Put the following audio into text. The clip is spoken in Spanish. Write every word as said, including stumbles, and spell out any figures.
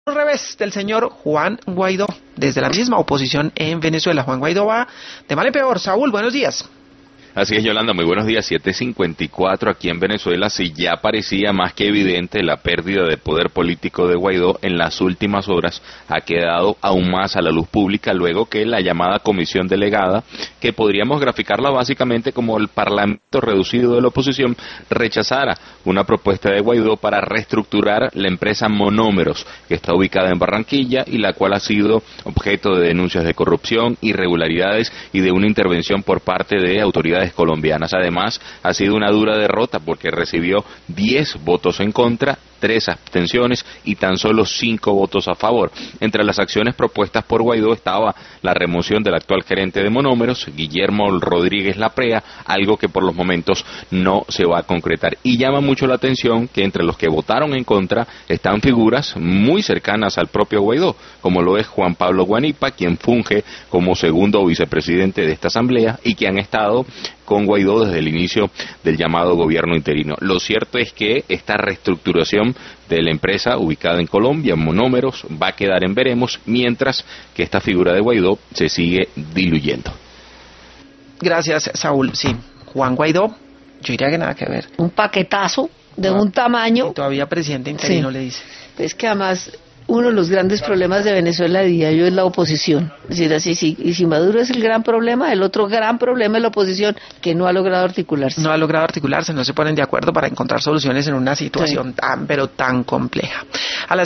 Al revés del señor Juan Guaidó, desde la misma oposición en Venezuela. Juan Guaidó va de mal en peor. Saúl, buenos días. Así es, Yolanda, muy buenos días. siete cincuenta y cuatro aquí en Venezuela. Sí, ya parecía más que evidente la pérdida de poder político de Guaidó en las últimas horas. Ha quedado aún más a la luz pública luego que la llamada comisión delegada, que podríamos graficarla básicamente como el parlamento reducido de la oposición, rechazara una propuesta de Guaidó para reestructurar la empresa Monómeros, que está ubicada en Barranquilla y la cual ha sido objeto de denuncias de corrupción, irregularidades y de una intervención por parte de autoridades colombianas. Además, ha sido una dura derrota porque recibió diez votos en contra, tres abstenciones y tan solo cinco votos a favor. Entre las acciones propuestas por Guaidó estaba la remoción del actual gerente de Monómeros, Guillermo Rodríguez Laprea, algo que por los momentos no se va a concretar. Y llama mucho la atención que entre los que votaron en contra están figuras muy cercanas al propio Guaidó, como lo es Juan Pablo Guanipa, quien funge como segundo vicepresidente de esta asamblea y que han estado con Guaidó desde el inicio del llamado gobierno interino. Lo cierto es que esta reestructuración de la empresa ubicada en Colombia, Monómeros, va a quedar en veremos, mientras que esta figura de Guaidó se sigue diluyendo. Gracias, Saúl. Sí, Juan Guaidó, yo diría que nada que ver. Un paquetazo de Ah, un tamaño. Y todavía presidente interino, Sí. le dice. Es que además uno de los grandes problemas de Venezuela, diría yo, es la oposición. Es decir, así, sí, y si Maduro es el gran problema, el otro gran problema es la oposición, que no ha logrado articularse. No ha logrado articularse, no se ponen de acuerdo para encontrar soluciones en una situación Sí. tan, pero tan compleja. A las